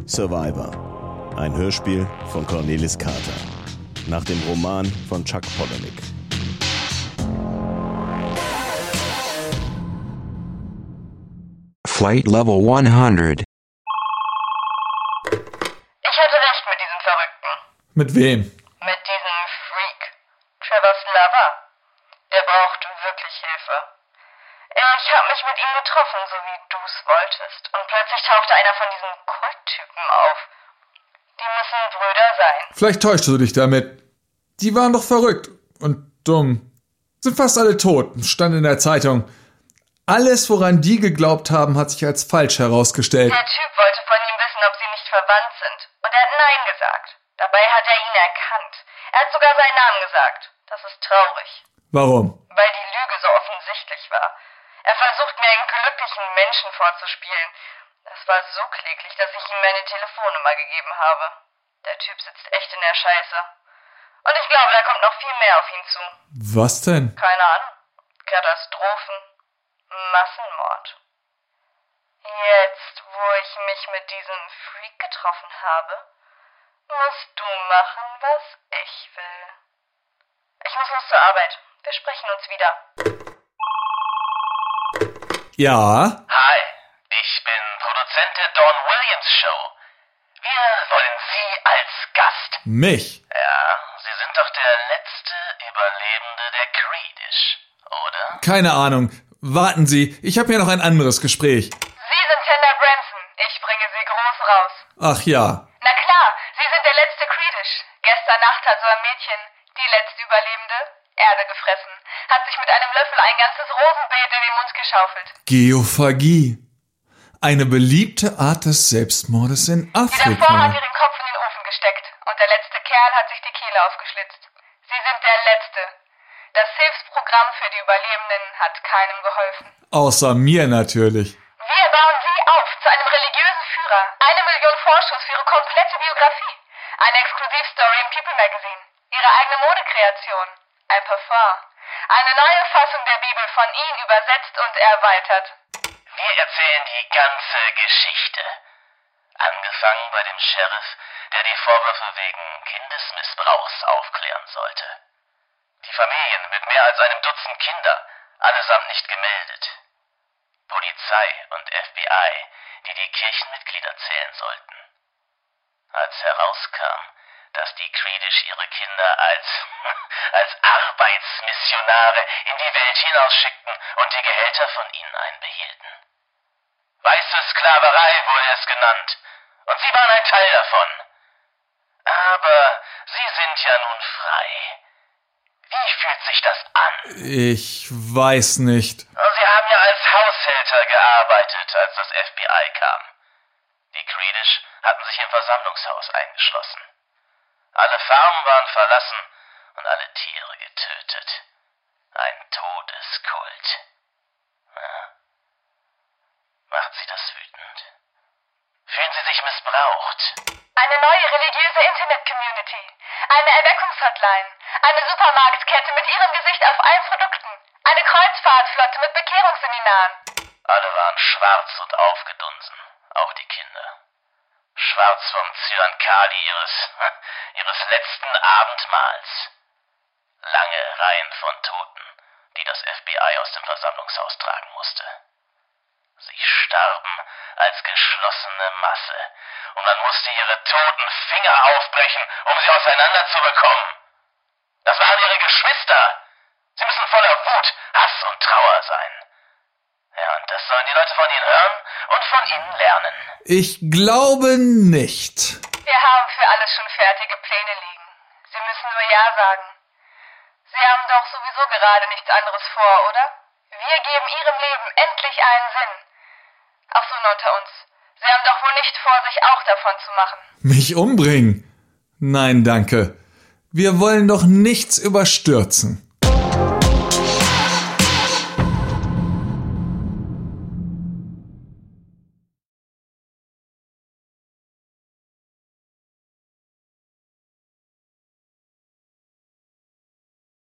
Survivor. Ein Hörspiel von Cornelis Carter. Nach dem Roman von Chuck Palahniuk. Flight Level 100. Ich hatte recht mit diesem Verrückten. Mit wem? Mit diesem Freak. Trevor's Lover. Der braucht wirklich Hilfe. Ich habe mich mit ihm getroffen, so wie du's wolltest. Und plötzlich tauchte einer von diesen Kulttypen auf. Die müssen Brüder sein. Vielleicht täuschst du dich damit. Die waren doch verrückt und dumm. Sind fast alle tot, stand in der Zeitung. Alles, woran die geglaubt haben, hat sich als falsch herausgestellt. Der Typ wollte von ihm wissen, ob sie nicht verwandt sind. Und er hat Nein gesagt. Dabei hat er ihn erkannt. Er hat sogar seinen Namen gesagt. Das ist traurig. Warum? Weil die Lüge so offensichtlich war. Er versucht mir einen glücklichen Menschen vorzuspielen. Das war so kläglich, dass ich ihm meine Telefonnummer gegeben habe. Der Typ sitzt echt in der Scheiße. Und ich glaube, da kommt noch viel mehr auf ihn zu. Was denn? Keine Ahnung. Katastrophen. Massenmord. Jetzt, wo ich mich mit diesem Freak getroffen habe, musst du machen, was ich will. Ich muss los zur Arbeit. Wir sprechen uns wieder. Ja? Hi, ich bin Produzent der Dawn Williams Show. Wir wollen Sie als Gast. Mich? Ja, Sie sind doch der letzte Überlebende der Creedish, oder? Keine Ahnung. Warten Sie, ich habe hier noch ein anderes Gespräch. Sie sind Tender Branson. Ich bringe Sie groß raus. Ach ja. Na klar, Sie sind der letzte Creedish. Gestern Nacht hat so ein Mädchen, die letzte Überlebende, Erde gefressen, hat sich mit einem Löffel ein ganzes Rosenbeet in den Mund geschaufelt. Geophagie. Eine beliebte Art des Selbstmordes in Die davor hat Afrika. ihren Kopf in den Ofen gesteckt und der letzte Kerl hat sich die Kehle aufgeschlitzt. Sie sind der Letzte. Das Hilfsprogramm für die Überlebenden hat keinem geholfen. Außer mir natürlich. Wir bauen Sie auf zu einem religiösen Führer. 1 Million Vorschuss für Ihre komplette Biografie. Eine Exklusivstory im People Magazine. Ihre eigene Modekreation. Ein Parfum. Eine neue Fassung der Bibel von Ihnen übersetzt und erweitert. Wir erzählen die ganze Geschichte. Angefangen bei dem Sheriff, der die Vorwürfe wegen Kindesmissbrauchs aufklären sollte. Die Familien mit mehr als einem Dutzend Kinder, allesamt nicht gemeldet. Polizei und FBI, die die Kirchenmitglieder zählen sollten. Als herauskam, dass die Creedish ihre Kinder als Arbeitsmissionare in die Welt hinausschickten und die Gehälter von ihnen einbehielten. Weiße Sklaverei wurde es genannt, und sie waren ein Teil davon. Aber sie sind ja nun frei. Wie fühlt sich das an? Ich weiß nicht. Sie haben ja als Haushälter gearbeitet, als das FBI kam. Die Creedish hatten sich im Versammlungshaus eingeschlossen. Alle Farmen waren verlassen und alle Tiere getötet. Ein Todeskult. Ja. Macht Sie das wütend? Fühlen Sie sich missbraucht? Eine neue religiöse Internet-Community. Eine Erweckungshotline. Eine Supermarktkette mit ihrem Gesicht auf allen Produkten. Eine Kreuzfahrtflotte mit Bekehrungsseminaren. Alle waren schwarz und aufgedunsen, auch die Kinder. Schwarz vom Zyankali ihres letzten Abendmahls. Lange Reihen von Toten, die das FBI aus dem Versammlungshaus tragen musste. Sie starben als geschlossene Masse und man musste ihre toten Finger aufbrechen, um sie auseinanderzubekommen. Das waren ihre Geschwister. Sie müssen voller Wut, Hass und Trauer sein. Ja, und das sollen die Leute von ihnen hören und von ihnen lernen. Ich glaube nicht. Wir haben für alles schon fertige Pläne liegen. Sie müssen nur Ja sagen. Sie haben doch sowieso gerade nichts anderes vor, oder? Wir geben Ihrem Leben endlich einen Sinn. Ach so, nur unter uns. Sie haben doch wohl nicht vor, sich auch davon zu machen. Mich umbringen? Nein, danke. Wir wollen doch nichts überstürzen.